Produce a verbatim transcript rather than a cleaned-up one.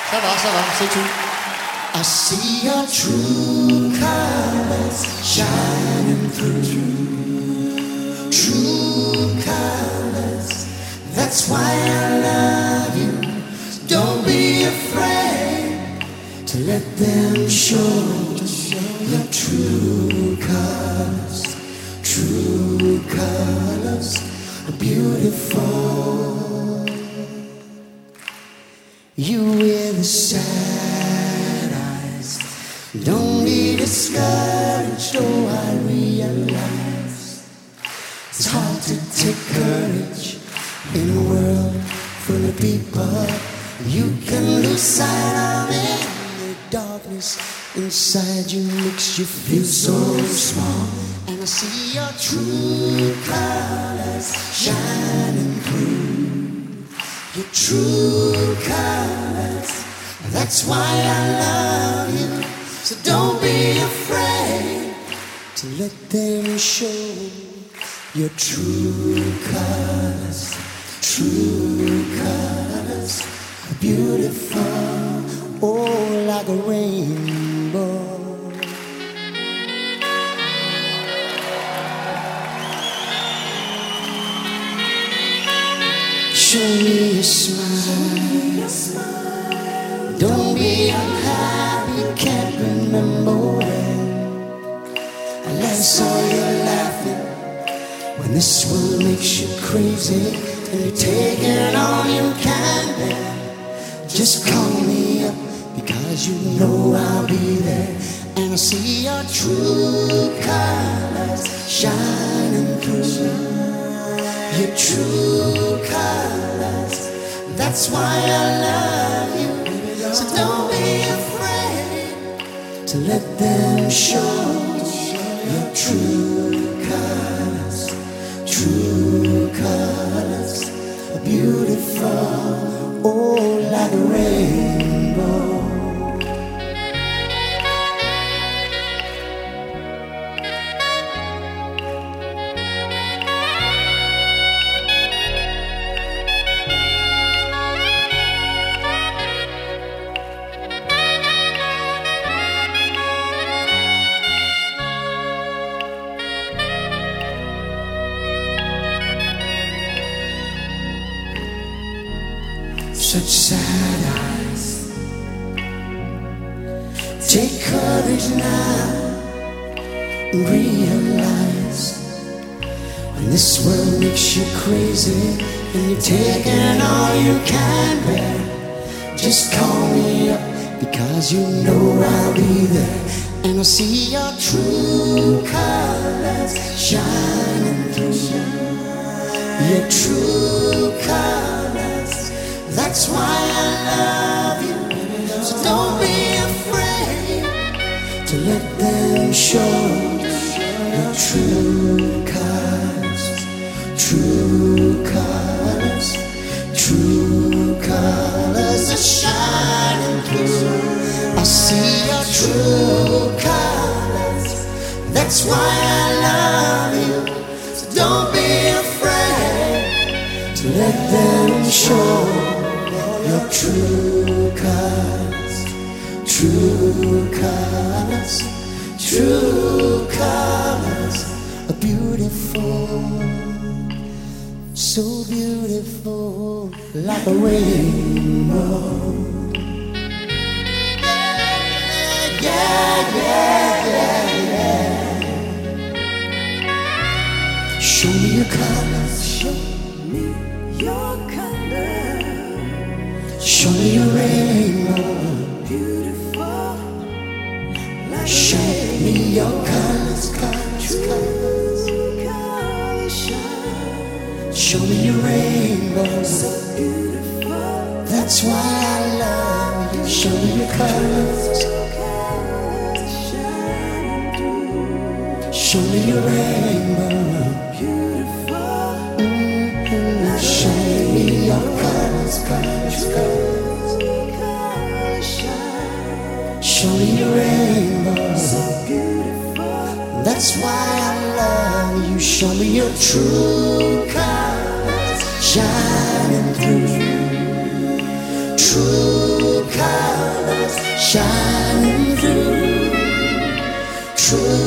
Ça va, ça va, c'est tout. I see your true colors shining through. True colors, that's why I love you. Don't be afraid to let them show your true colors. True colors are beautiful. You wear the sad eyes. Don't be discouraged, oh I realize it's hard to take courage in a world full of people. You can lose sight of it. The darkness inside you makes you feel so small. And I see your true colors shining through. Your true colors, that's why I love you. So don't be afraid to let them show your true colors. True colors are beautiful, oh, like a rainbow. Show me a smile. Don't be unhappy, can't remember when I last saw you laughing. When this world makes you crazy and you're taking all you can bear, just call me up because you know I'll be there. And I see your true colors shining through. Your true colors, that's why I love you. So don't be afraid to let them show your true colors. True colors are beautiful, oh, like a rainbow. Such sad eyes. Take courage now and realize when this world makes you crazy and you're taking all you can bear, just call me up because you know I'll be there. And I see your true colors shining through. Your true colors, that's why I love you. So don't be afraid to let them show your true colors. True colors, true colors are shining through. I see your true colors, that's why I love you. So don't be afraid to let them show your true colors. True colors, true colors are beautiful, so beautiful, like a rainbow. Yeah, yeah, yeah, yeah. Show me your colors. Show me your colors. Show me your rainbow. Beautiful. Like show me your colors, colors, colors. Colors shine. Show me your rainbow. So beautiful. That's why I love you. Show me your colors. Show me your rainbow, beautiful. Mm-hmm. Show me your colors, colors, colors. Show me your rainbow, so beautiful. That's why I love you. Show me your true colors shining through. True colors. shining through. True